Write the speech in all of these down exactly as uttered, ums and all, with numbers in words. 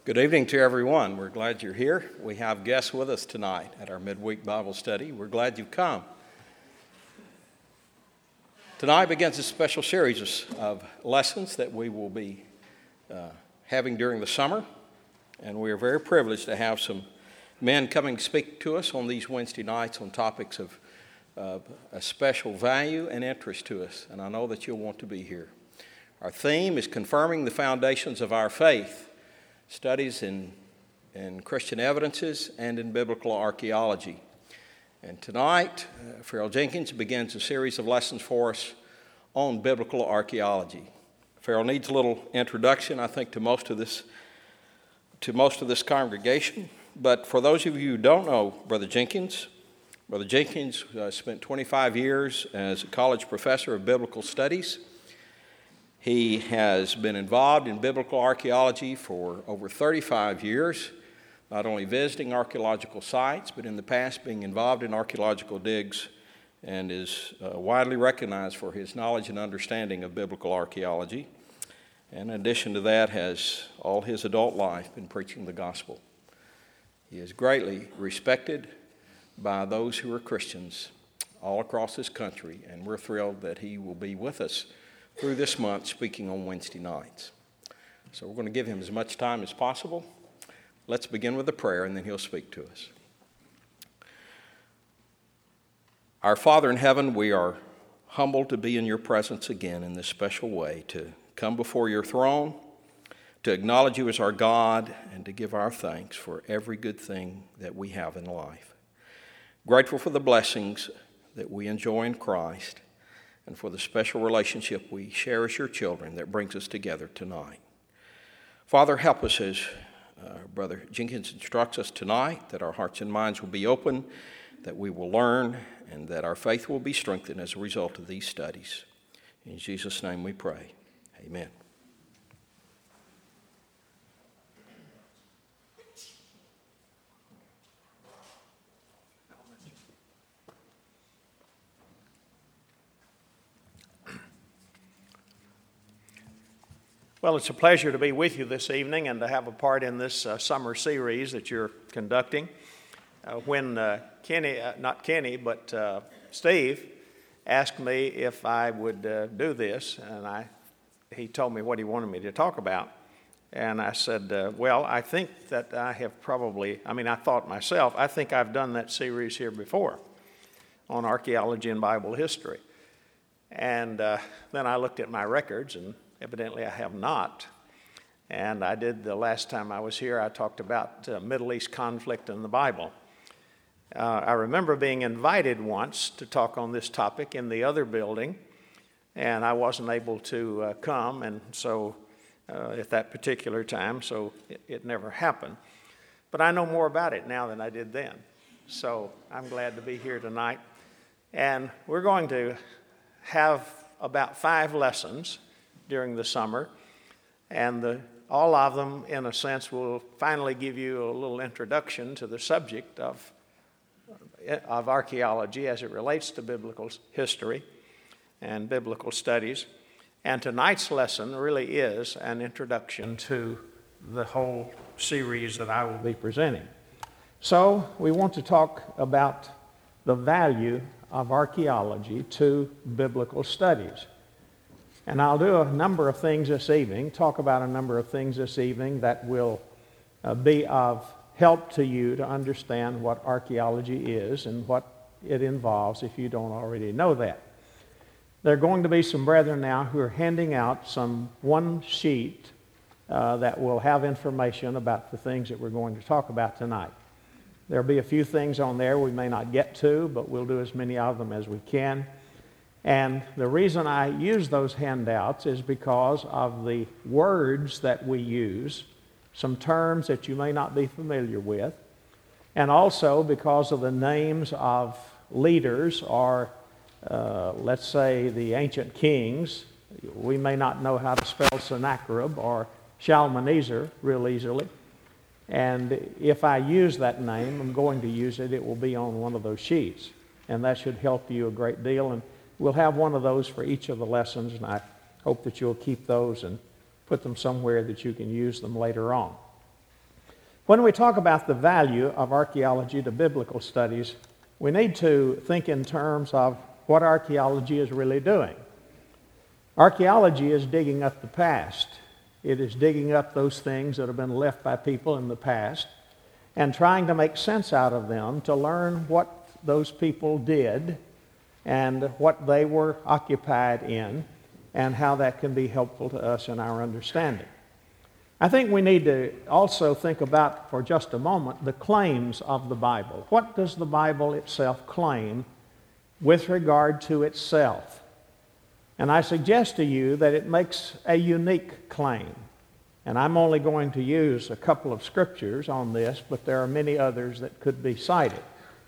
Good evening to everyone. We're glad you're here. We have guests with us tonight at our midweek Bible study. We're glad you've come. Tonight begins a special series of lessons that we will be uh, having during the summer, and we are very privileged to have some men coming to speak to us on these Wednesday nights on topics of uh, a special value and interest to us, and I know that you'll want to be here. Our theme is confirming the foundations of our faith. Studies in, in Christian evidences and in biblical archaeology. And tonight, uh, Farrell Jenkins begins a series of lessons for us on biblical archaeology. Farrell needs a little introduction, I think, to most of this to most of this congregation. But for those of you who don't know Brother Jenkins, Brother Jenkins uh, spent twenty-five years as a college professor of biblical studies. He has been involved in biblical archaeology for over thirty-five years, not only visiting archaeological sites, but in the past being involved in archaeological digs, and is uh, widely recognized for his knowledge and understanding of biblical archaeology. And in addition to that, has all his adult life been preaching the gospel. He is greatly respected by those who are Christians all across this country, and we're thrilled that he will be with us through this month speaking on Wednesday nights. So we're going to give him as much time as possible. Let's begin with a prayer, and then he'll speak to us. Our Father in heaven, we are humbled to be in your presence again in this special way, to come before your throne, to acknowledge you as our God, and to give our thanks for every good thing that we have in life. Grateful for the blessings that we enjoy in Christ, and for the special relationship we share as your children that brings us together tonight. Father, help us as uh, Brother Jenkins instructs us tonight, that our hearts and minds will be open, that we will learn, and that our faith will be strengthened as a result of these studies. In Jesus' name we pray. Amen. Well, it's a pleasure to be with you this evening and to have a part in this uh, summer series that you're conducting. Uh, when uh, Kenny, uh, not Kenny, but uh, Steve asked me if I would uh, do this, and I, he told me what he wanted me to talk about. And I said, uh, well, I think that I have probably, I mean, I thought myself, I think I've done that series here before on archaeology and Bible history. And uh, then I looked at my records, and evidently I have not. And I did the last time I was here, I talked about uh, Middle East conflict in the Bible. Uh, I remember being invited once to talk on this topic in the other building, and I wasn't able to uh, come, and so uh, at that particular time, so it, it never happened. But I know more about it now than I did then. So I'm glad to be here tonight. And we're going to have about five lessons during the summer, and the, all of them, in a sense, will finally give you a little introduction to the subject of, of archaeology as it relates to biblical history and biblical studies. And tonight's lesson really is an introduction to the whole series that I will be presenting. So we want to talk about the value of archaeology to biblical studies. And I'll do a number of things this evening, talk about a number of things this evening that will uh, be of help to you to understand what archaeology is and what it involves if you don't already know that. There are going to be some brethren now who are handing out some one sheet uh, that will have information about the things that we're going to talk about tonight. There'll be a few things on there we may not get to, but we'll do as many of them as we can. And the reason I use those handouts is because of the words that we use, some terms that you may not be familiar with, and also because of the names of leaders or, uh, let's say, the ancient kings. We may not know how to spell Sennacherib or Shalmaneser real easily. And if I use that name, I'm going to use it, it will be on one of those sheets. And that should help you a great deal. And we'll have one of those for each of the lessons, and I hope that you'll keep those and put them somewhere that you can use them later on. When we talk about the value of archaeology to biblical studies, we need to think in terms of what archaeology is really doing. Archaeology is digging up the past. It is digging up those things that have been left by people in the past and trying to make sense out of them to learn what those people did and what they were occupied in and how that can be helpful to us in our understanding. I think we need to also think about, for just a moment, the claims of the Bible. What does the Bible itself claim with regard to itself? And I suggest to you that it makes a unique claim. And I'm only going to use a couple of scriptures on this, but there are many others that could be cited.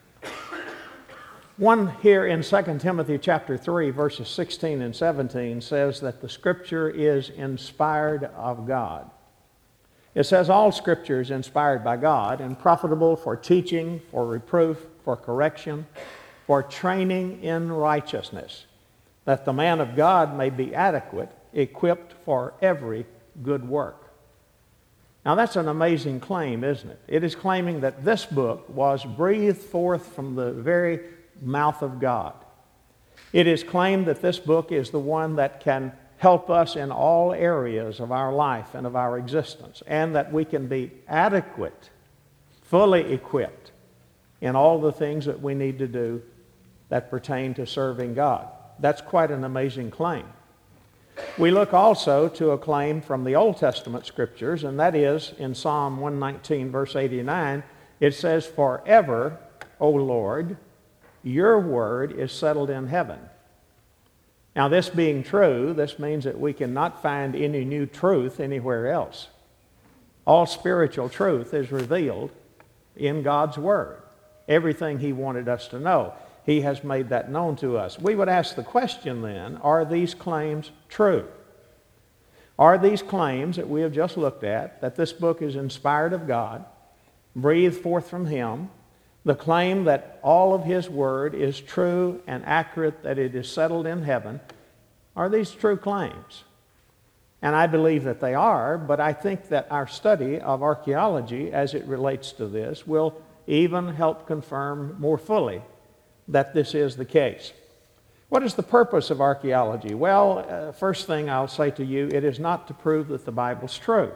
One here in Second Timothy chapter three, verses sixteen and seventeen says that the Scripture is inspired of God. It says all Scripture is inspired by God and profitable for teaching, for reproof, for correction, for training in righteousness, that the man of God may be adequate, equipped for every good work. Now that's an amazing claim, isn't it? It is claiming that this book was breathed forth from the very mouth of God. It is claimed that this book is the one that can help us in all areas of our life and of our existence, and that we can be adequate, fully equipped in all the things that we need to do that pertain to serving God. That's quite an amazing claim. We look also to a claim from the Old Testament Scriptures, and that is in Psalm one nineteen, verse eighty-nine, it says, "Forever, O Lord, your word is settled in heaven." Now, this being true, this means that we cannot find any new truth anywhere else. All spiritual truth is revealed in God's Word. Everything He wanted us to know, He has made that known to us. We would ask the question then, are these claims true? Are these claims that we have just looked at, that this book is inspired of God, breathed forth from Him, the claim that all of His Word is true and accurate, that it is settled in heaven, are these true claims? And I believe that they are, but I think that our study of archaeology as it relates to this will even help confirm more fully that this is the case. What is the purpose of archaeology? Well, uh, first thing I'll say to you, it is not to prove that the Bible's true.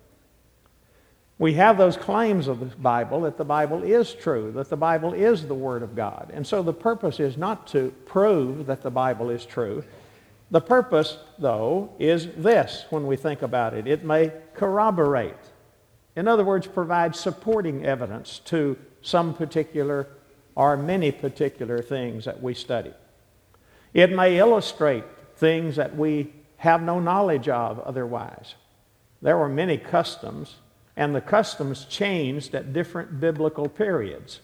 We have those claims of the Bible that the Bible is true, that the Bible is the Word of God. And so the purpose is not to prove that the Bible is true. The purpose, though, is this when we think about it. It may corroborate. In other words, provide supporting evidence to some particular or many particular things that we study. It may illustrate things that we have no knowledge of otherwise. There were many customs, and the customs changed at different biblical periods.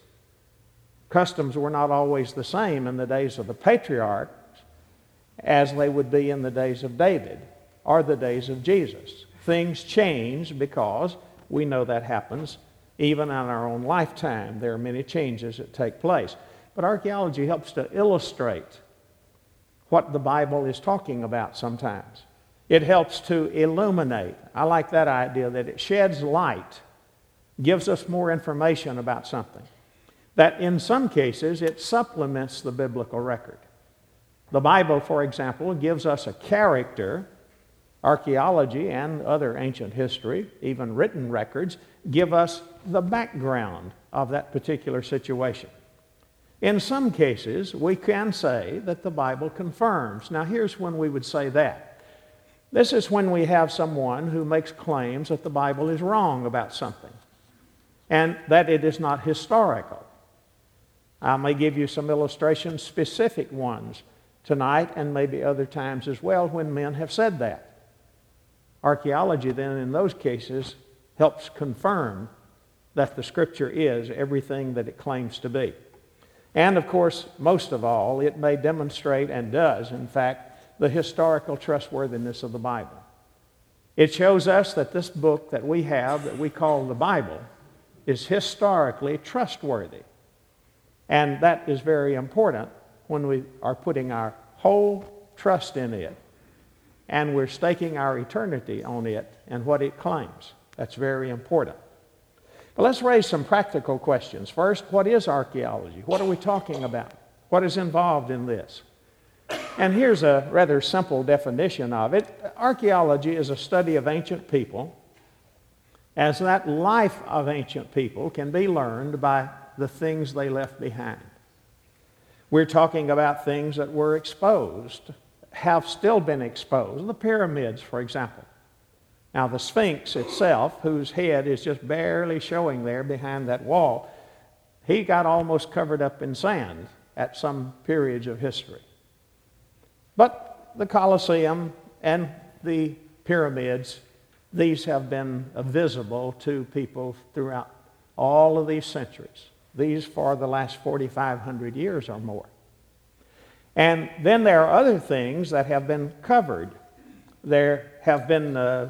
Customs were not always the same in the days of the patriarchs as they would be in the days of David or the days of Jesus. Things change because we know that happens even in our own lifetime. There are many changes that take place. But archaeology helps to illustrate what the Bible is talking about sometimes. It helps to illuminate. I like that idea, that it sheds light, gives us more information about something. That in some cases it supplements the biblical record. The Bible, for example, gives us a character. Archaeology and other ancient history, even written records, give us the background of that particular situation. In some cases, we can say that the Bible confirms. Now, here's when we would say that. This is when we have someone who makes claims that the Bible is wrong about something and that it is not historical. I may give you some illustrations, specific ones, tonight and maybe other times as well when men have said that. Archaeology then in those cases helps confirm that the Scripture is everything that it claims to be. And of course, most of all, it may demonstrate and does, in fact, the historical trustworthiness of the Bible. It shows us that this book that we have, that we call the Bible, is historically trustworthy. And that is very important when we are putting our whole trust in it and we're staking our eternity on it and what it claims. That's very important. Well, let's raise some practical questions. First, what is archaeology? What are we talking about? What is involved in this? And here's a rather simple definition of it. Archaeology is a study of ancient people, as that life of ancient people can be learned by the things they left behind. We're talking about things that were exposed, have still been exposed. The pyramids, for example. Now, the Sphinx itself, whose head is just barely showing there behind that wall, he got almost covered up in sand at some periods of history. But the Colosseum and the pyramids, these have been visible to people throughout all of these centuries. These for the last forty-five hundred years or more. And then there are other things that have been covered. There have been uh,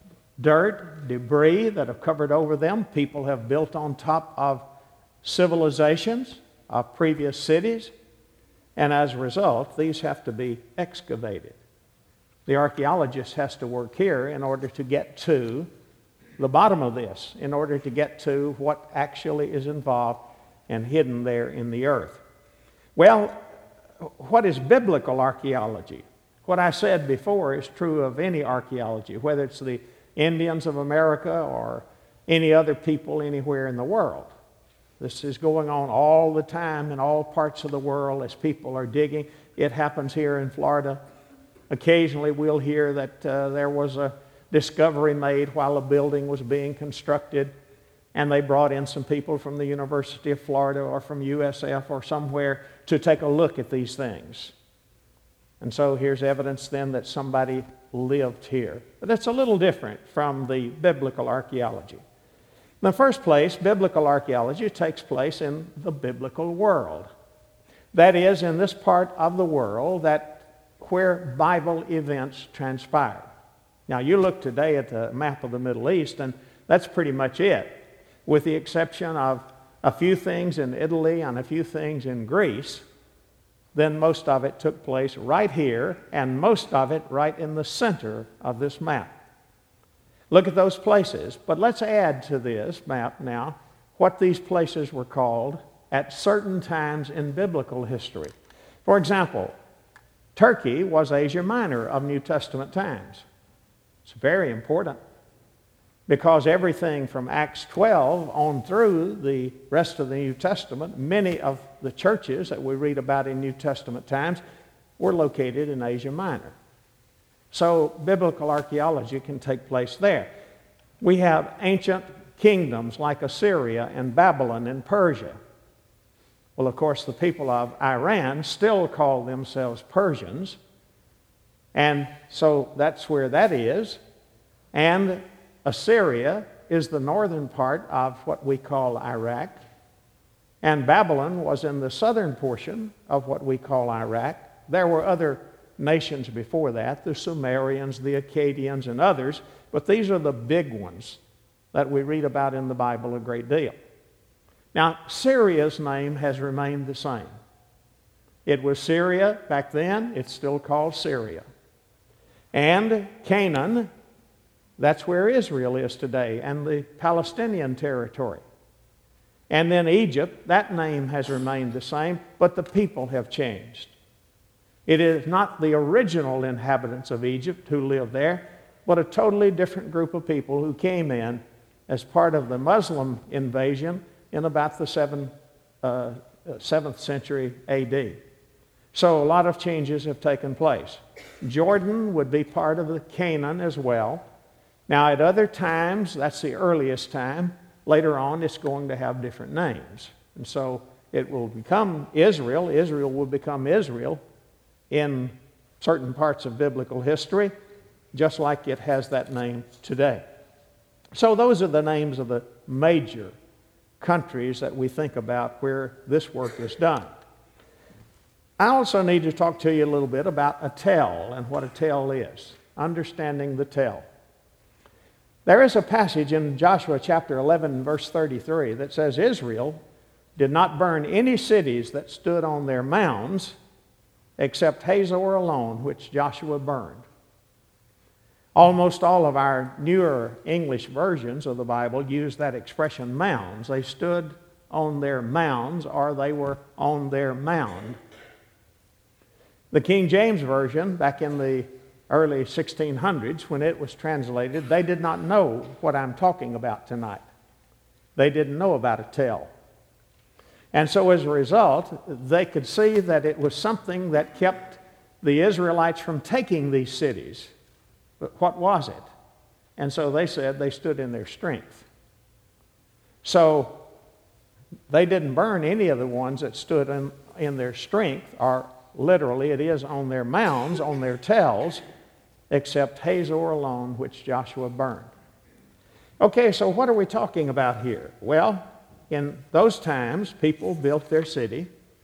dirt, debris that have covered over them. People have built on top of civilizations, of previous cities, and as a result, these have to be excavated. The archaeologist has to work here in order to get to the bottom of this, in order to get to what actually is involved and hidden there in the earth. Well, what is biblical archaeology? What I said before is true of any archaeology, whether it's the Indians of America or any other people anywhere in the world. This is going on all the time in all parts of the world as people are digging. It happens here in Florida. Occasionally we'll hear that uh, there was a discovery made while a building was being constructed, and they brought in some people from the University of Florida or from U S F or somewhere to take a look at these things. And so here's evidence then that somebody lived here. But that's a little different from the biblical archaeology. In the first place, biblical archaeology takes place in the biblical world. That is, in this part of the world that where Bible events transpired. Now, you look today at the map of the Middle East, and that's pretty much it, with the exception of a few things in Italy and a few things in Greece. Then most of it took place right here, and most of it right in the center of this map. Look at those places, but let's add to this map now what these places were called at certain times in biblical history. For example, Turkey was Asia Minor of New Testament times. It's very important because everything from Acts twelve on through the rest of the New Testament, many of the churches that we read about in New Testament times were located in Asia Minor. So biblical archaeology can take place there. We have ancient kingdoms like Assyria and Babylon and Persia. Well, of course, the people of Iran still call themselves Persians, and so that's where that is. And Assyria is the northern part of what we call Iraq, and Babylon was in the southern portion of what we call Iraq. There were other nations before that, the Sumerians, the Akkadians, and others, but these are the big ones that we read about in the Bible a great deal. Now, Syria's name has remained the same. It was Syria back then, it's still called Syria. And Canaan, that's where Israel is today, and the Palestinian territory. And then Egypt, that name has remained the same, but the people have changed. It is not the original inhabitants of Egypt who lived there, but a totally different group of people who came in as part of the Muslim invasion in about the seventh, uh, seventh century A D. So a lot of changes have taken place. Jordan would be part of the Canaan as well. Now at other times, that's the earliest time, later on it's going to have different names. And so it will become Israel, Israel will become Israel in certain parts of biblical history, just like it has that name today. So those are the names of the major countries that we think about where this work is done. I also need to talk to you a little bit about a tell and what a tell is, understanding the tell. There is a passage in Joshua chapter eleven, verse thirty-three that says, Israel did not burn any cities that stood on their mounds except Hazor alone, which Joshua burned. Almost all of our newer English versions of the Bible use that expression, mounds. They stood on their mounds, or they were on their mound. The King James Version, back in the early sixteen hundreds, when it was translated, they did not know what I'm talking about tonight. They didn't know about a tell. And so as a result, they could see that it was something that kept the Israelites from taking these cities. But what was it? And so they said they stood in their strength. So they didn't burn any of the ones that stood in, in their strength, or literally it is on their mounds, on their tells, except Hazor alone, which Joshua burned. Okay, so what are we talking about here? Well, in those times, people built their city.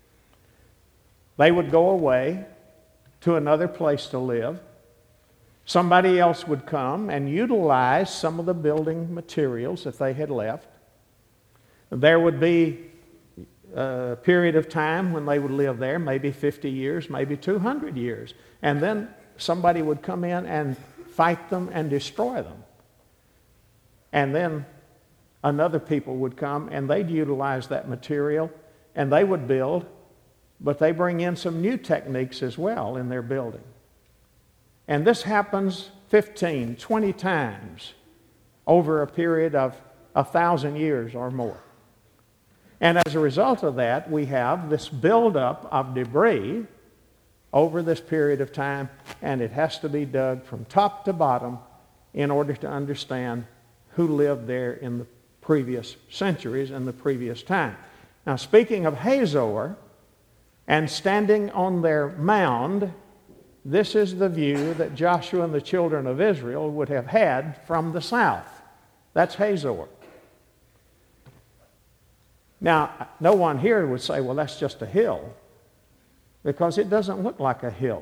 They would go away to another place to live. Somebody else would come and utilize some of the building materials that they had left. There would be a period of time when they would live there, maybe fifty years, maybe two hundred years. And then somebody would come in and fight them and destroy them. And then another people would come and they'd utilize that material and they would build, but they bring in some new techniques as well in their building. And this happens fifteen, twenty times over a period of a thousand years or more. And as a result of that, we have this buildup of debris over this period of time, and it has to be dug from top to bottom in order to understand who lived there in the previous centuries and the previous time. Now, speaking of Hazor and standing on their mound, this is the view that Joshua and the children of Israel would have had from the south. That's Hazor. Now, no one here would say, well, that's just a hill, because it doesn't look like a hill.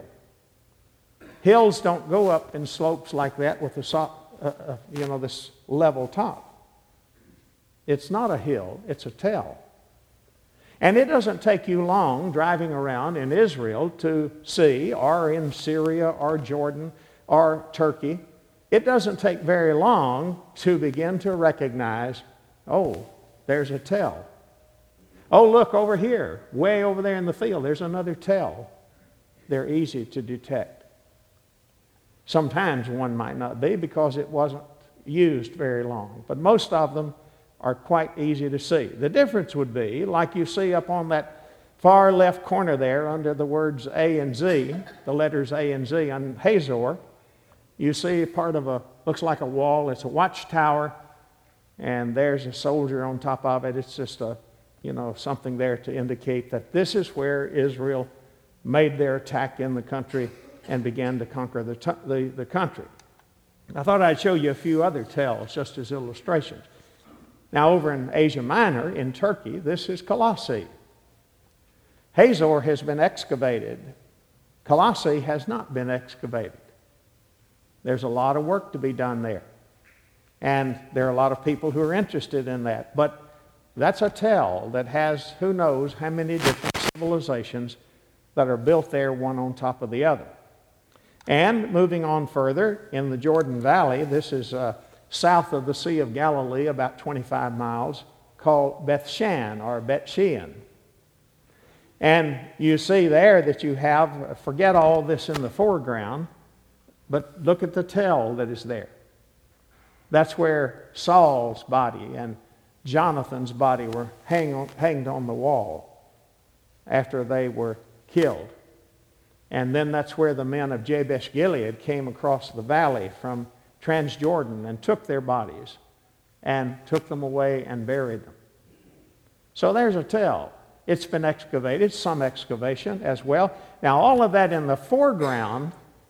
Hills don't go up in slopes like that with a so, uh, uh, you know, this level top. It's not a hill, it's a tell. And it doesn't take you long driving around in Israel to see, or in Syria or Jordan or Turkey. It doesn't take very long to begin to recognize, oh, there's a tell. Oh, look over here, way over there in the field, there's another tell. They're easy to detect. Sometimes one might not be because it wasn't used very long, but most of them are quite easy to see. The difference would be, like you see up on that far left corner there under the words A and Z, the letters A and Z on Hazor, you see part of a, looks like a wall, it's a watchtower, and there's a soldier on top of it. It's just a, you know, something there to indicate that this is where Israel made their attack in the country and began to conquer the, t- the, the country. I thought I'd show you a few other tells just as illustrations. Now, over in Asia Minor, in Turkey, this is Colossae. Hazor has been excavated. Colossae has not been excavated. There's a lot of work to be done there. And there are a lot of people who are interested in that. But that's a tell that has who knows how many different civilizations that are built there, one on top of the other. And moving on further, in the Jordan Valley, this is uh, south of the Sea of Galilee, about twenty-five miles, called Bethshan or Bet-Shean. And you see there that you have, forget all this in the foreground, but look at the tell that is there. That's where Saul's body and Jonathan's body were hang on, hanged on the wall after they were killed. And then that's where the men of Jabesh Gilead came across the valley from Transjordan and took their bodies and took them away and buried them. So there's a tell. It's been excavated, some excavation as well. Now all of that in the foreground,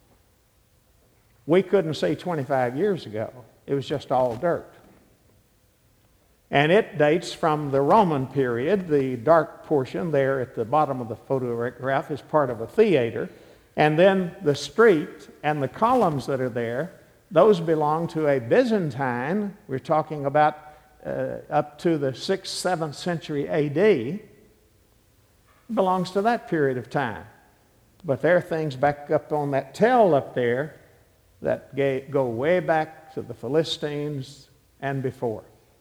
we couldn't see twenty-five years ago. It was just all dirt. And it dates from the Roman period. The dark portion there at the bottom of the photograph is part of a theater. And then the street and the columns that are there, those belong to a Byzantine. We're talking about uh, up to the sixth, seventh century A D. It belongs to that period of time. But there are things back up on that tell up there that go way back to the Philistines and before.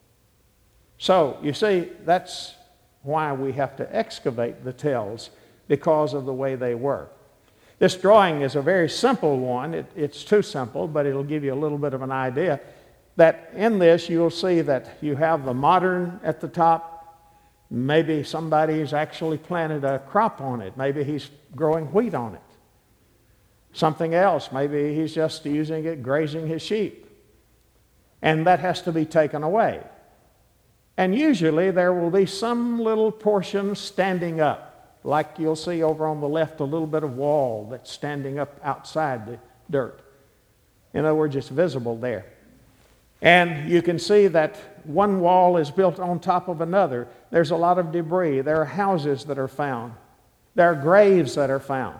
So, you see, that's why we have to excavate the tells, because of the way they were. This drawing is a very simple one. It, it's too simple, but it'll give you a little bit of an idea that in this you'll see that you have the modern at the top. Maybe somebody's actually planted a crop on it. Maybe he's growing wheat on it. Something else, maybe he's just using it, grazing his sheep. And that has to be taken away. And usually there will be some little portion standing up, like you'll see over on the left, a little bit of wall that's standing up outside the dirt. In other words, it's visible there. And you can see that one wall is built on top of another. There's a lot of debris. There are houses that are found. There are graves that are found.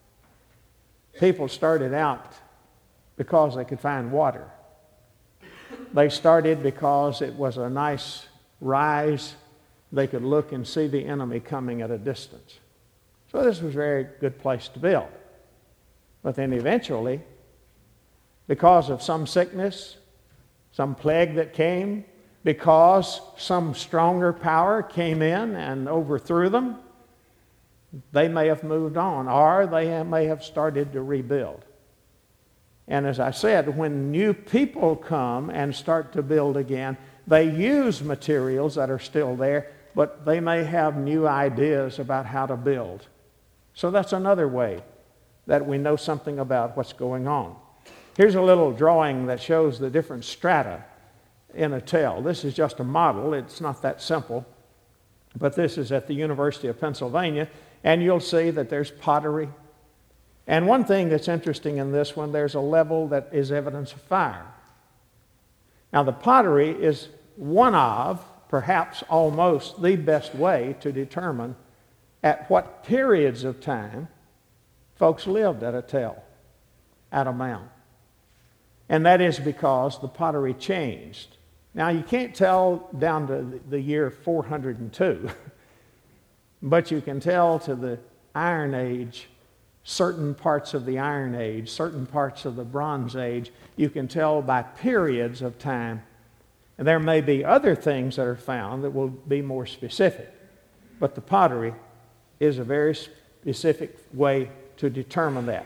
People started out because they could find water. They started because it was a nice rise. They could look and see the enemy coming at a distance. So this was a very good place to build. But then eventually, because of some sickness, some plague that came, because some stronger power came in and overthrew them, they may have moved on, or they may have started to rebuild. And as I said, when new people come and start to build again, they use materials that are still there, but they may have new ideas about how to build. So that's another way that we know something about what's going on. Here's a little drawing that shows the different strata in a tell. This is just a model. It's not that simple. But this is at the University of Pennsylvania, and you'll see that there's pottery. And one thing that's interesting in this one, there's a level that is evidence of fire. Now, the pottery is one of, perhaps almost the best way to determine at what periods of time folks lived at a tell, at a mound. And that is because the pottery changed. Now, you can't tell down to the year four hundred two, but you can tell to the Iron Age, certain parts of the Iron Age, certain parts of the Bronze Age. You can tell by periods of time. And there may be other things that are found that will be more specific. But the pottery is a very specific way to determine that.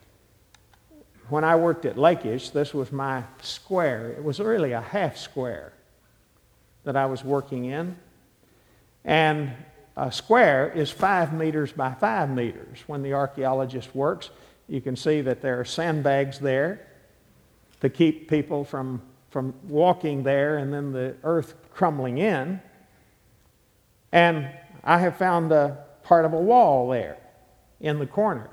When I worked at Lakeish, this was my square. It was really a half square that I was working in. And a square is five meters by five meters. When the archaeologist works, you can see that there are sandbags there to keep people from, from walking there and then the earth crumbling in. And I have found a part of a wall there in the corner.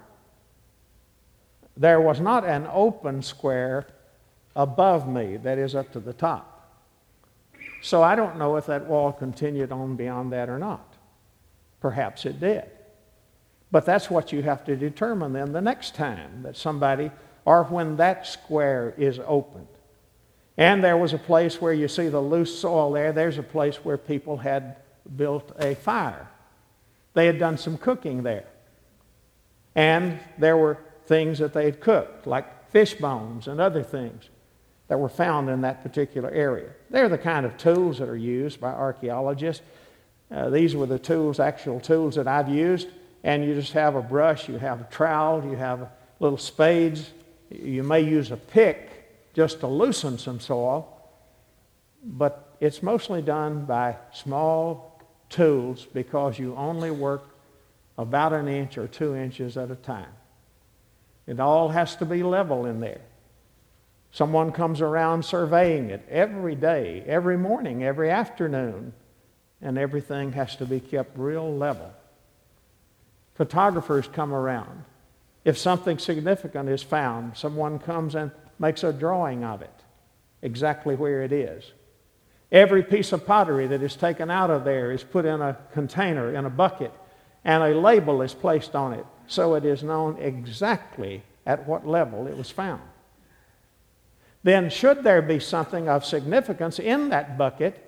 There was not an open square above me, that is up to the top. So I don't know if that wall continued on beyond that or not. Perhaps it did. But that's what you have to determine then the next time that somebody, or when that square is opened. And there was a place where you see the loose soil there. There's a place where people had built a fire. They had done some cooking there. And there were things that they had cooked, like fish bones and other things that were found in that particular area. They're the kind of tools that are used by archaeologists. Uh, these were the tools, actual tools that I've used. And you just have a brush, you have a trowel, you have little spades. You may use a pick just to loosen some soil. But it's mostly done by small tools because you only work about an inch or two inches at a time. It all has to be level in there. Someone comes around surveying it every day, every morning, every afternoon, and everything has to be kept real level. Photographers come around. If something significant is found, someone comes and makes a drawing of it, exactly where it is. Every piece of pottery that is taken out of there is put in a container, in a bucket, and a label is placed on it, so it is known exactly at what level it was found. Then, should there be something of significance in that bucket,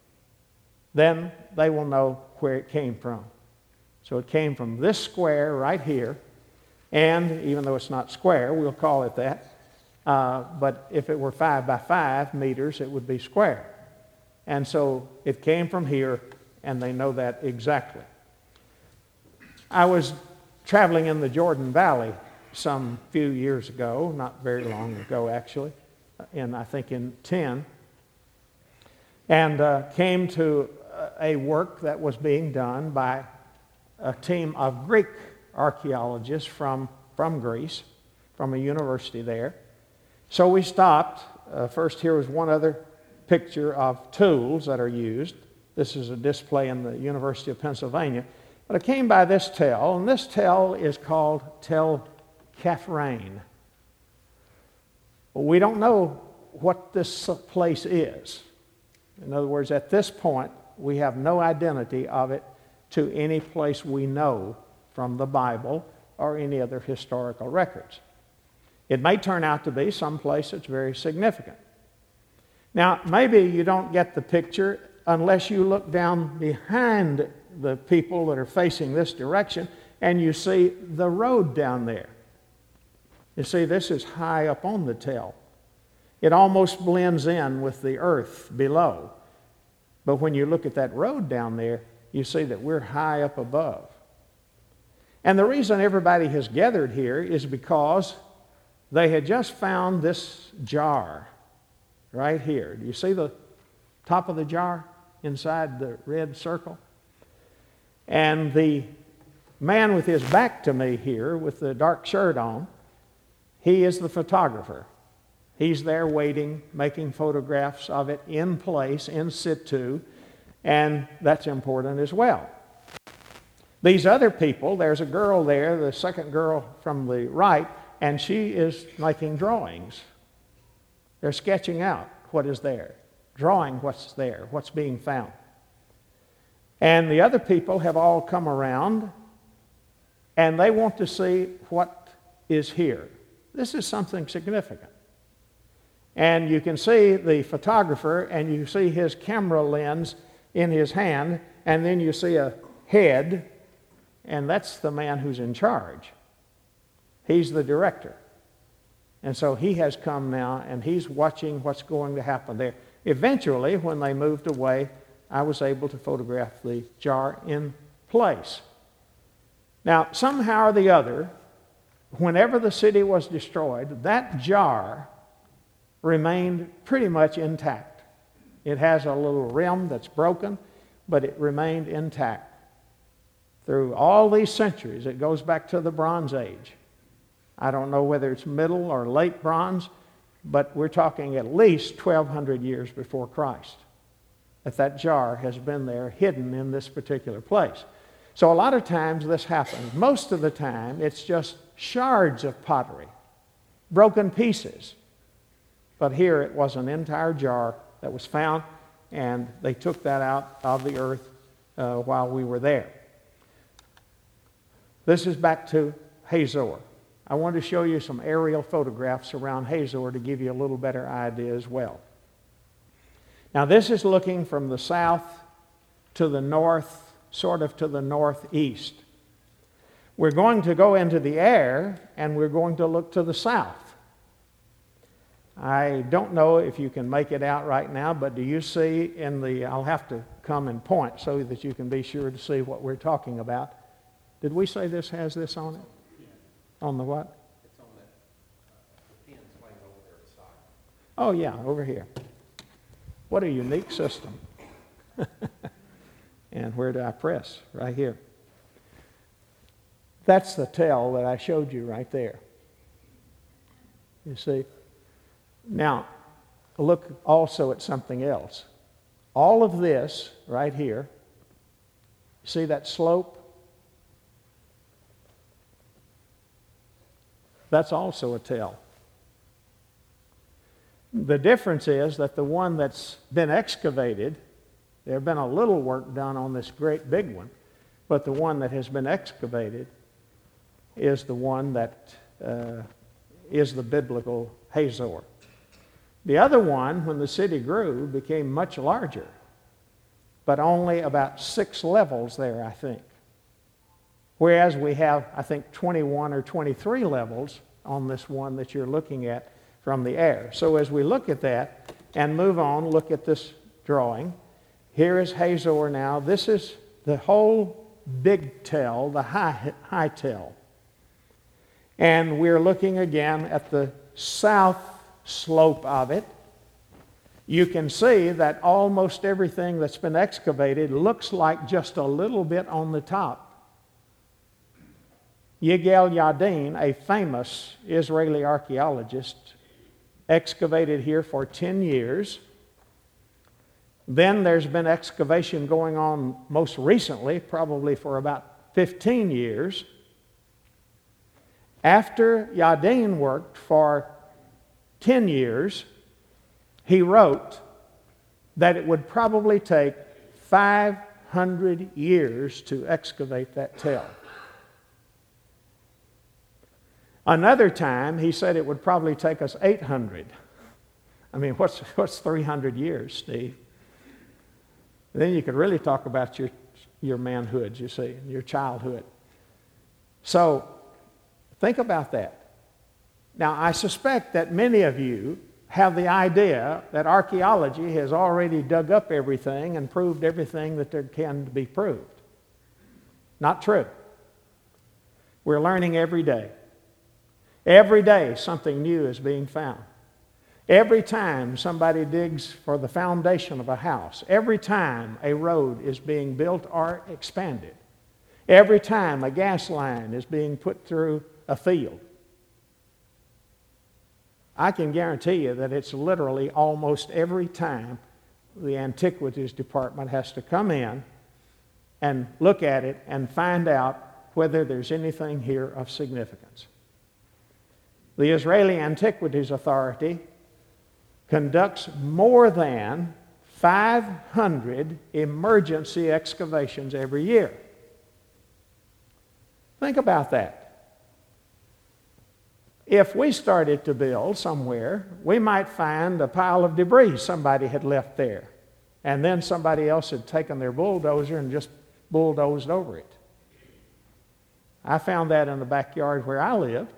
then they will know where it came from. So it came from this square right here, and even though it's not square, we'll call it that, Uh, but if it were five by five meters, it would be square. And so it came from here, and they know that exactly. I was traveling in the Jordan Valley some few years ago, not very long ago actually, in I think in ten, and uh, came to a work that was being done by a team of Greek archaeologists from, from Greece, from a university there. So we stopped. Uh, first, here was one other picture of tools that are used. This is a display in the University of Pennsylvania. But I came by this tell, and this tell is called Tel Kaphrain. Well, we don't know what this place is. In other words, at this point, we have no identity of it to any place we know from the Bible or any other historical records. It may turn out to be some place that's very significant. Now, maybe you don't get the picture unless you look down behind the people that are facing this direction and you see the road down there. You see, this is high up on the tell. It almost blends in with the earth below. But when you look at that road down there, you see that we're high up above. And the reason everybody has gathered here is because they had just found this jar right here. Do you see the top of the jar inside the red circle? And the man with his back to me here with the dark shirt on, he is the photographer. He's there waiting, making photographs of it in place, in situ, and that's important as well. These other people, there's a girl there, the second girl from the right, and she is making drawings. They're sketching out what is there, drawing what's there, what's being found. And the other people have all come around, and they want to see what is here. This is something significant. And you can see the photographer, and you see his camera lens in his hand, and then you see a head, and that's the man who's in charge. He's the director. And so he has come now, and he's watching what's going to happen there. Eventually, when they moved away, I was able to photograph the jar in place. Now, somehow or the other, whenever the city was destroyed, that jar remained pretty much intact. It has a little rim that's broken, but it remained intact. Through all these centuries, it goes back to the Bronze Age. I don't know whether it's middle or late bronze, but we're talking at least twelve hundred years before Christ that that jar has been there hidden in this particular place. So a lot of times this happens. Most of the time, it's just shards of pottery, broken pieces. But here it was an entire jar that was found, and they took that out of the earth uh, while we were there. This is back to Hazor. I wanted to show you some aerial photographs around Hazor to give you a little better idea as well. Now this is looking from the south to the north, sort of to the northeast. We're going to go into the air, and we're going to look to the south. I don't know if you can make it out right now, but do you see in the, I'll have to come and point so that you can be sure to see what we're talking about. Did we say this has this on it? Yeah. On the what? It's on that uh, pin swing over there at the side. Oh yeah, over here. What a unique system. And where do I press? Right here. That's the tell that I showed you right there. You see? Now, look also at something else. All of this right here, see that slope? That's also a tell. The difference is that the one that's been excavated, there have been a little work done on this great big one, but the one that has been excavated is the one that uh, is the biblical Hazor. The other one, when the city grew, became much larger, but only about six levels there, I think. Whereas we have, I think, twenty-one or twenty-three levels on this one that you're looking at from the air. So as we look at that and move on, look at this drawing. Here is Hazor now. This is the whole big tell, the high, high tell. And we're looking again at the south slope of it. You can see that almost everything that's been excavated looks like just a little bit on the top. Yigal Yadin, a famous Israeli archaeologist, excavated here for ten years. Then there's been excavation going on most recently, probably for about fifteen years. After Yadin worked for ten years, he wrote that it would probably take five hundred years to excavate that tell. Another time, he said it would probably take us eight hundred. I mean, what's, what's three hundred years, Steve? Then you could really talk about your, your manhood, you see, your childhood. So, think about that. Now, I suspect that many of you have the idea that archaeology has already dug up everything and proved everything that there can be proved. Not true. We're learning every day. Every day something new is being found. Every time somebody digs for the foundation of a house, every time a road is being built or expanded, every time a gas line is being put through a field, I can guarantee you that it's literally almost every time the Antiquities Department has to come in and look at it and find out whether there's anything here of significance. The Israeli Antiquities Authority conducts more than five hundred emergency excavations every year. Think about that. If we started to build somewhere, we might find a pile of debris somebody had left there, and then somebody else had taken their bulldozer and just bulldozed over it. I found that in the backyard where I lived.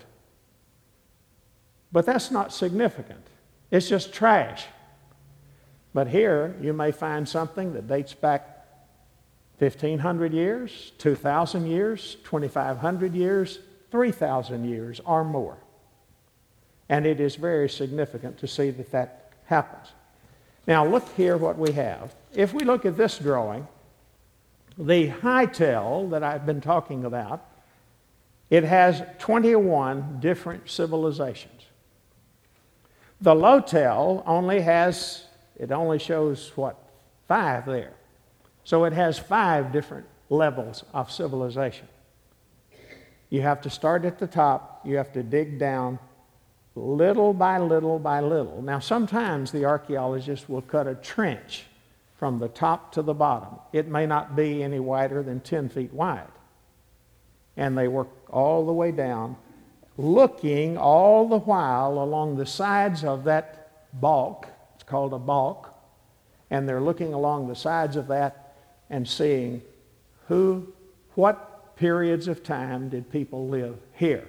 But that's not significant. It's just trash. But here you may find something that dates back fifteen hundred years, two thousand years, twenty-five hundred years, three thousand years or more. And it is very significant to see that that happens. Now look here what we have. If we look at this drawing, the high tell that I've been talking about, it has twenty-one different civilizations. The low tell only has, it only shows, what, five there. So it has five different levels of civilization. You have to start at the top. You have to dig down little by little by little. Now, sometimes the archaeologists will cut a trench from the top to the bottom. It may not be any wider than ten feet wide. And they work all the way down, looking all the while along the sides of that balk. It's called a balk. And they're looking along the sides of that and seeing who, what periods of time did people live here.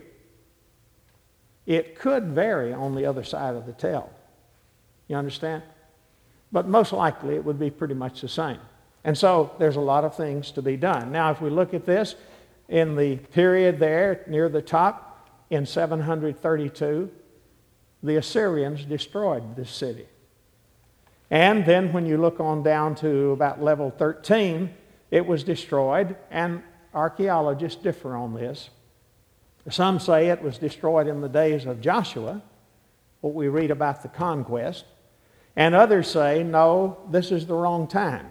It could vary on the other side of the tell. You understand? But most likely it would be pretty much the same. And so there's a lot of things to be done. Now, if we look at this, in the period there near the top, in seven hundred thirty-two, the Assyrians destroyed this city. And then when you look on down to about level thirteen, it was destroyed, and archaeologists differ on this. Some say it was destroyed in the days of Joshua, what we read about the conquest, and others say, no, this is the wrong time.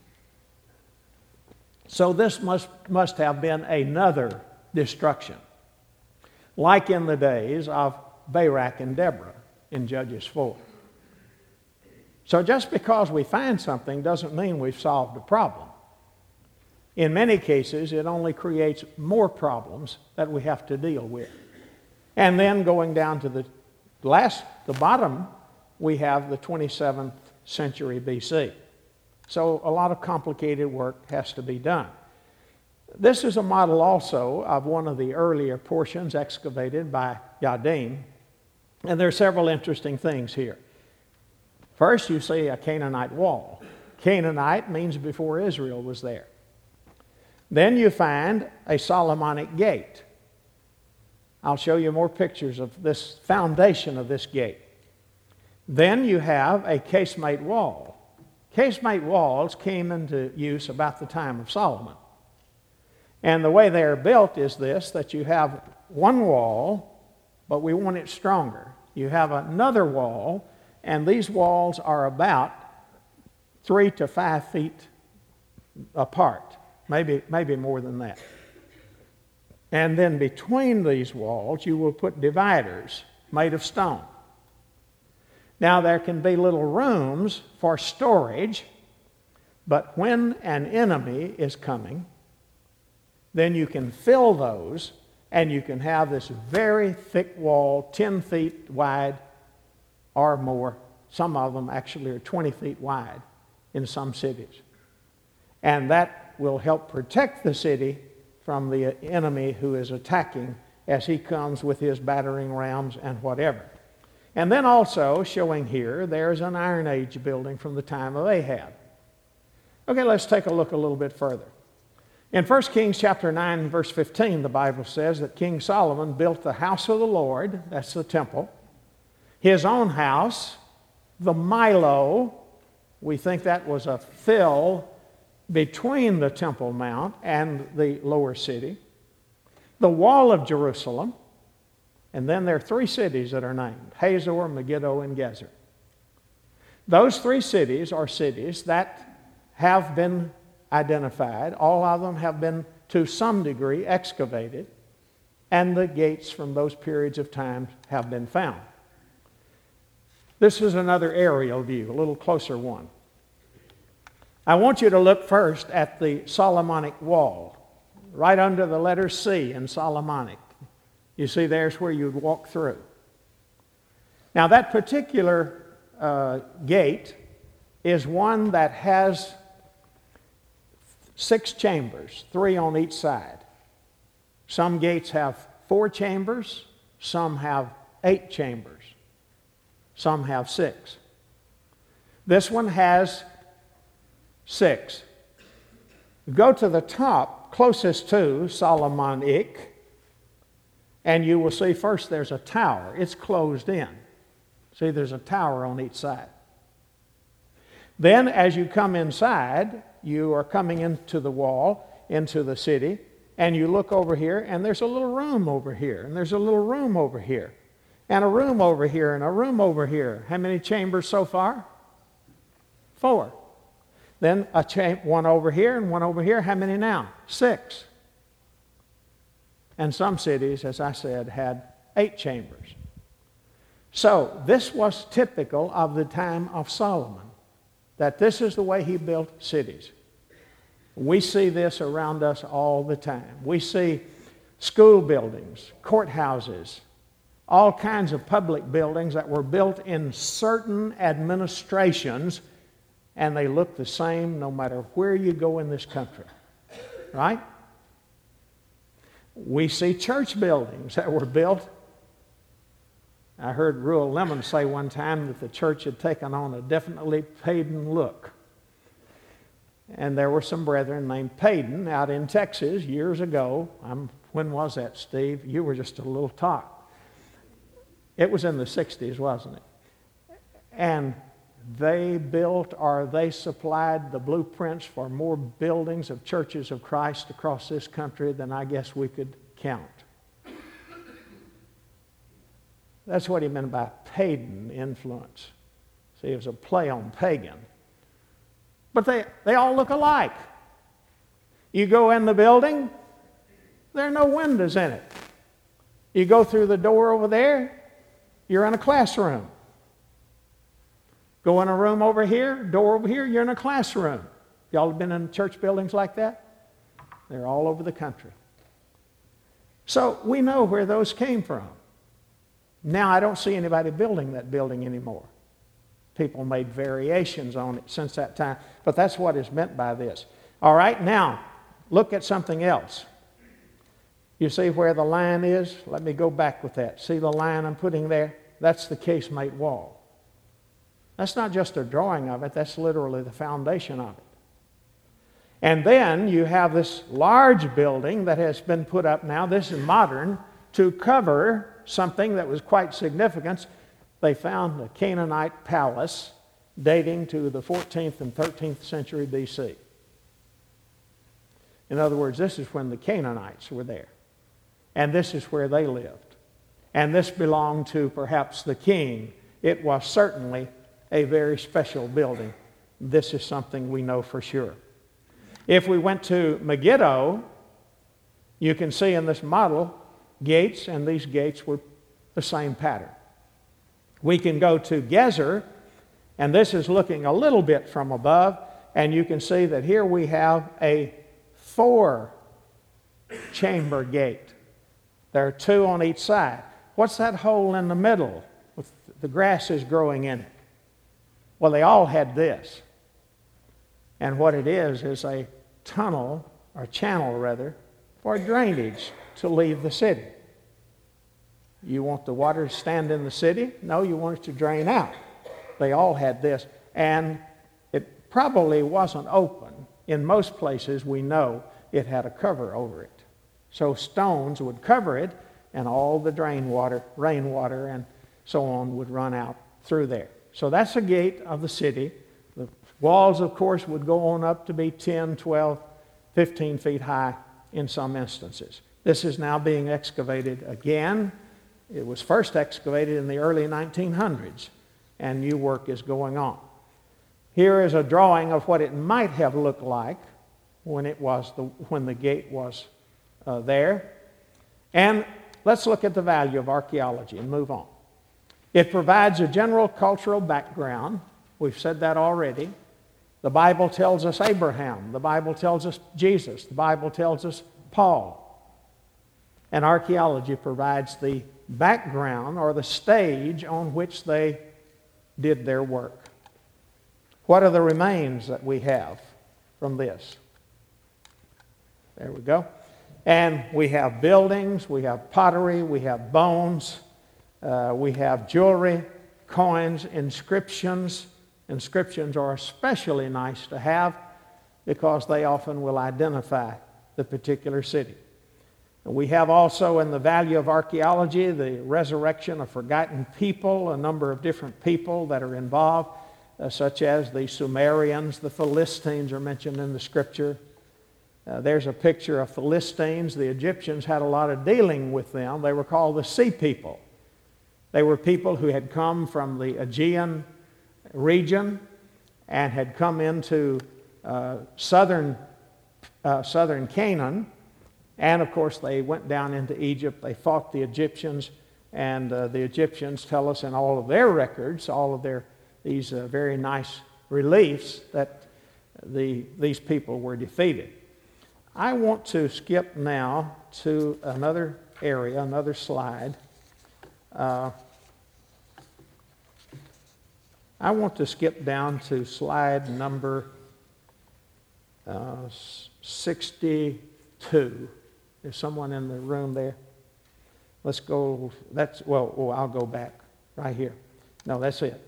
So this must, must have been another destruction, like in the days of Barak and Deborah in Judges four. So just because we find something doesn't mean we've solved a problem. In many cases, it only creates more problems that we have to deal with. And then going down to the last, the bottom, we have the twenty-seventh century B C. So a lot of complicated work has to be done. This is a model also of one of the earlier portions excavated by Yadin. And there are several interesting things here. First, you see a Canaanite wall. Canaanite means before Israel was there. Then you find a Solomonic gate. I'll show you more pictures of this foundation of this gate. Then you have a casemate wall. Casemate walls came into use about the time of Solomon. And the way they are built is this, that you have one wall, but we want it stronger. You have another wall, and these walls are about three to five feet apart, maybe, maybe more than that. And then between these walls, you will put dividers made of stone. Now, there can be little rooms for storage, but when an enemy is coming, then you can fill those, and you can have this very thick wall, ten feet wide or more. Some of them actually are twenty feet wide in some cities. And that will help protect the city from the enemy who is attacking as he comes with his battering rams and whatever. And then also, showing here, there's an Iron Age building from the time of Ahab. Okay, let's take a look a little bit further. In First Kings chapter nine, verse fifteen, the Bible says that King Solomon built the house of the Lord, that's the temple, his own house, the Milo, we think that was a fill between the Temple Mount and the lower city, the wall of Jerusalem, and then there are three cities that are named, Hazor, Megiddo, and Gezer. Those three cities are cities that have been identified. All of them have been, to some degree, excavated, and the gates from those periods of time have been found. This is another aerial view, a little closer one. I want you to look first at the Solomonic wall, right under the letter C in Solomonic. You see, there's where you'd walk through. Now, that particular uh, gate is one that has six chambers, three on each side. Some gates have four chambers, some have eight chambers, some have six. This one has six. Go to the top, closest to Solomonic, and you will see first there's a tower. It's closed in. See, there's a tower on each side. Then as you come inside, you are coming into the wall, into the city, and you look over here, and there's a little room over here, and there's a little room over here, and a room over here, and a room over here. How many chambers so far? Four. Then a cha- one over here and one over here. How many now? Six. And some cities, as I said, had eight chambers. So this was typical of the time of Solomon, that this is the way he built cities. We see this around us all the time. We see school buildings, courthouses, all kinds of public buildings that were built in certain administrations, and they look the same no matter where you go in this country. Right? We see church buildings that were built. I heard Ruel Lemon say one time that the church had taken on a definitely pagan look. And there were some brethren named Payton out in Texas years ago. I'm, when was that, Steve? You were just a little tot. It was in the sixties, wasn't it? And they built, or they supplied the blueprints for more buildings of churches of Christ across this country than I guess we could count. That's what he meant by pagan influence. See, it was a play on pagan. But they, they all look alike. You go in the building, there are no windows in it. You go through the door over there, you're in a classroom. Go in a room over here, door over here, you're in a classroom. Y'all have been in church buildings like that? They're all over the country. So we know where those came from. Now I don't see anybody building that building anymore. People made variations on it since that time, but that's what is meant by this. All right, now look at something else. You see where the line is? Let me go back with that. See the line I'm putting there? that's the casemate wall. That's not just a drawing of it, that's literally the foundation of it. And then you have this large building that has been put up now, this is modern, to cover something that was quite significant. They found a Canaanite palace dating to the fourteenth and thirteenth century B C. In other words, this is when the Canaanites were there. And this is where they lived. And this belonged to perhaps the king. It was certainly a very special building. This is something we know for sure. If we went to Megiddo, you can see in this model gates, and these gates were the same pattern. We can go to Gezer, and this is looking a little bit from above, and you can see that here we have a four-chamber gate. There are two on each side. What's that hole in the middle with the grasses growing in it? Well, they all had this. And what it is is a tunnel, or channel rather, for drainage to leave the city. You want the water to stand in the city? No, you want it to drain out. They all had this. And it probably wasn't open. In most places, we know it had a cover over it. So stones would cover it, and all the drain water, rainwater, and so on would run out through there. So that's the gate of the city. The walls, of course, would go on up to be ten, twelve, fifteen feet high in some instances. This is now being excavated again. It was first excavated in the early nineteen hundreds, and new work is going on. Here is a drawing of what it might have looked like when it was the, when the gate was uh, there. And let's look at the value of archaeology and move on. It provides a general cultural background. We've said that already. The Bible tells us Abraham. The Bible tells us Jesus. The Bible tells us Paul. And archaeology provides the background or the stage on which they did their work. What are the remains that we have from this? There we go. And we have buildings, we have pottery, we have bones, uh, we have jewelry, coins, inscriptions. Inscriptions are especially nice to have because they often will identify the particular city. We have also in the value of archaeology the resurrection of forgotten people, a number of different people that are involved, uh, such as the Sumerians, the Philistines are mentioned in the Scripture. Uh, there's a picture of Philistines. The Egyptians had a lot of dealing with them. They were called the Sea People. They were people who had come from the Aegean region and had come into uh, southern, uh, southern Canaan. And, of course, they went down into Egypt. They fought the Egyptians. And uh, the Egyptians tell us in all of their records, all of their these uh, very nice reliefs, that the, these people were defeated. I want to skip now to another area, another slide. Uh, I want to skip down to slide number uh, sixty-two. Is someone in the room there? Let's go. That's well. Oh, I'll go back right here. No, that's it.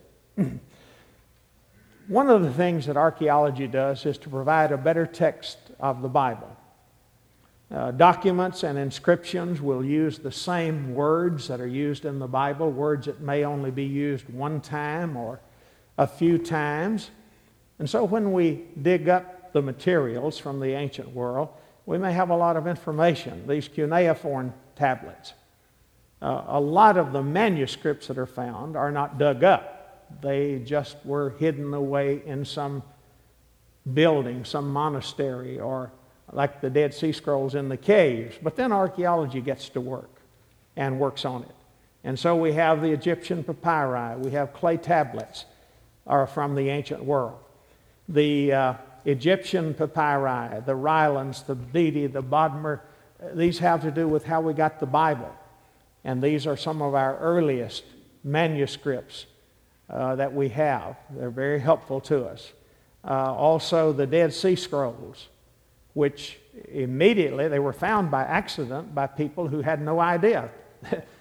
One of the things that archaeology does is to provide a better text of the Bible. Uh, documents and inscriptions will use the same words that are used in the Bible, words that may only be used one time or a few times. And so when we dig up the materials from the ancient world, we may have a lot of information. These cuneiform tablets, uh, a lot of the manuscripts that are found are not dug up. They just were hidden away in some building, some monastery, or like the Dead Sea Scrolls in the caves. But then archaeology gets to work and works on it. And so we have the Egyptian papyri. We have clay tablets are from the ancient world. The uh, Egyptian papyri, the Rylands, the Bede, the Bodmer, these have to do with how we got the Bible. And these are some of our earliest manuscripts uh, that we have. They're very helpful to us. Uh, also the Dead Sea Scrolls, which immediately they were found by accident by people who had no idea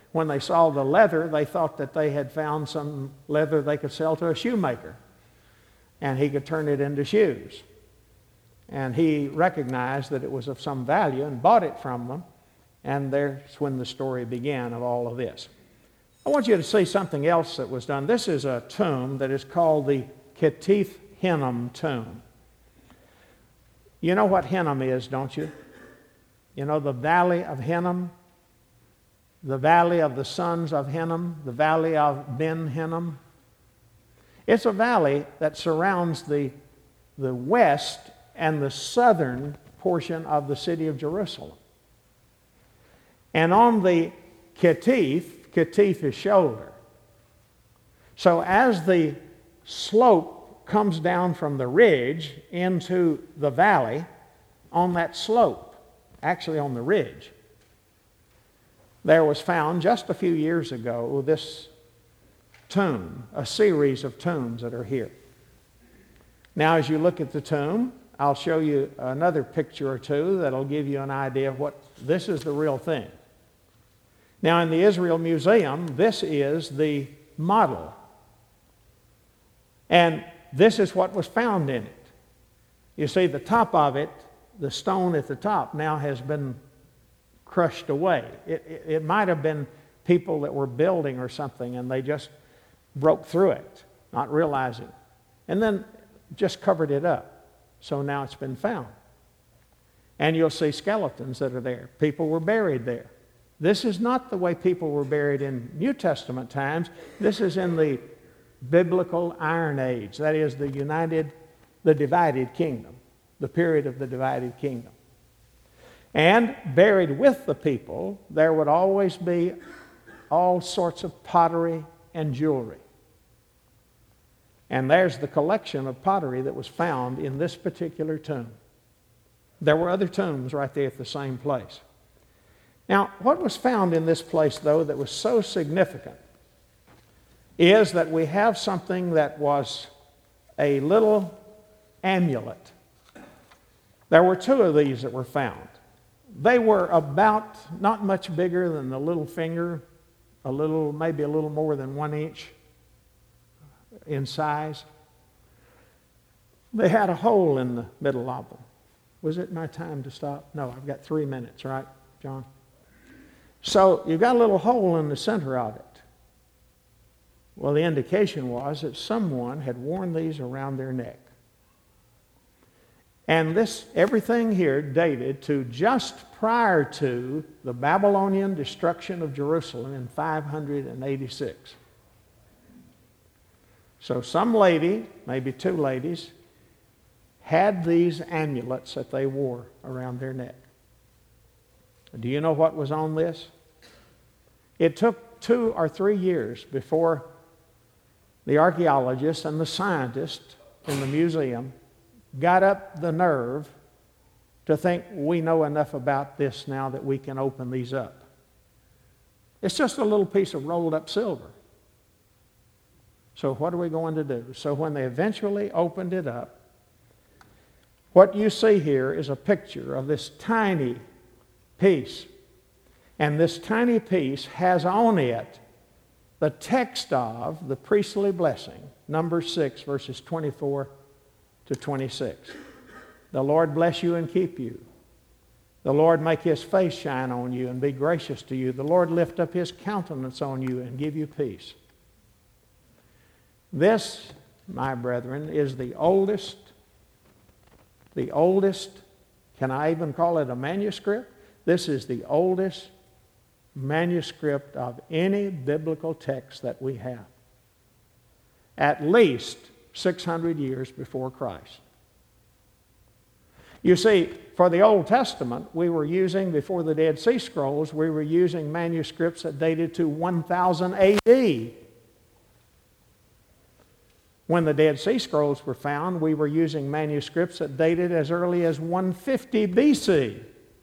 when they saw the leather, they thought that they had found some leather they could sell to a shoemaker, and he could turn it into shoes. And he recognized that it was of some value and bought it from them, and there's when the story began of all of this. I want you to see something else that was done. This is a tomb that is called the Ketith Hinnom tomb. You know what Hinnom is, don't you? You know the valley of Hinnom? The valley of the sons of Hinnom? The valley of Ben Hinnom? It's a valley that surrounds the, the west and the southern portion of the city of Jerusalem. And on the Ketith, Ketith is shoulder. So as the slope comes down from the ridge into the valley, on that slope, actually on the ridge, there was found just a few years ago this tomb, a series of tombs that are here. Now as you look at the tomb, I'll show you another picture or two that'll give you an idea of what this is the real thing. Now in the Israel Museum, this is the model. And this is what was found in it. You see the top of it, the stone at the top now has been crushed away. It, it, it might have been people that were building or something and they just broke through it, not realizing. And then just covered it up. So now it's been found. And you'll see skeletons that are there. People were buried there. This is not the way people were buried in New Testament times. This is in the biblical Iron Age. That is the united, the divided kingdom, the period of the divided kingdom. And buried with the people, there would always be all sorts of pottery and jewelry. And there's the collection of pottery that was found in this particular tomb. There were other tombs right there at the same place. Now, what was found in this place, though, that was so significant is that we have something that was a little amulet. There were two of these that were found. They were about not much bigger than the little finger, a little, maybe a little more than one inch in size. They had a hole in the middle of them. Was it my time to stop? No, I've got three minutes, right, John? So you've got a little hole in the center of it. Well, the indication was that someone had worn these around their neck. And this, everything here dated to just prior to the Babylonian destruction of Jerusalem in five hundred eighty-six. So some lady, maybe two ladies, had these amulets that they wore around their neck. Do you know what was on this? It took two or three years before the archaeologists and the scientists in the museum got up the nerve to think we know enough about this now that we can open these up. It's just a little piece of rolled up silver. So what are we going to do? So when they eventually opened it up, what you see here is a picture of this tiny piece. And this tiny piece has on it the text of the priestly blessing, number six, verses twenty-four to twenty-six. The Lord bless you and keep you. The Lord make his face shine on you and be gracious to you. The Lord lift up his countenance on you and give you peace. This, my brethren, is the oldest, the oldest, can I even call it a manuscript? This is the oldest manuscript of any biblical text that we have. At least six hundred years before Christ. You see, for the Old Testament, we were using, before the Dead Sea Scrolls, we were using manuscripts that dated to one thousand A D. When the Dead Sea Scrolls were found, we were using manuscripts that dated as early as one fifty B C.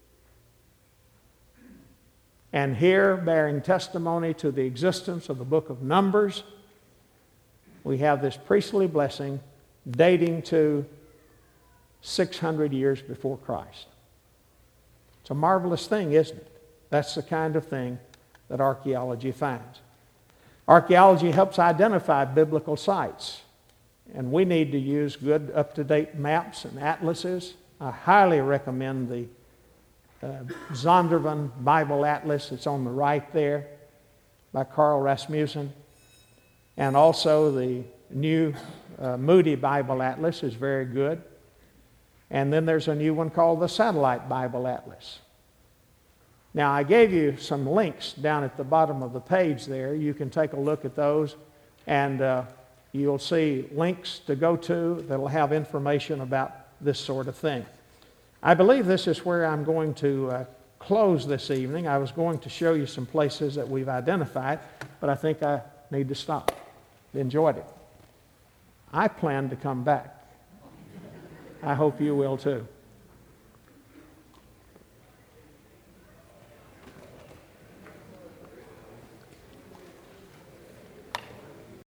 And here, bearing testimony to the existence of the book of Numbers, we have this priestly blessing dating to six hundred years before Christ. It's a marvelous thing, isn't it? That's the kind of thing that archaeology finds. Archaeology helps identify biblical sites, and we need to use good up-to-date maps and atlases. I highly recommend the uh, Zondervan Bible Atlas. It's on the right there by Carl Rasmussen. And also the new uh, Moody Bible Atlas is very good. And then there's a new one called the Satellite Bible Atlas. Now, I gave you some links down at the bottom of the page there. You can take a look at those, and uh, you'll see links to go to that'll have information about this sort of thing. I believe this is where I'm going to uh, close this evening. I was going to show you some places that we've identified, but I think I need to stop. Enjoyed it. I plan to come back. I hope you will too.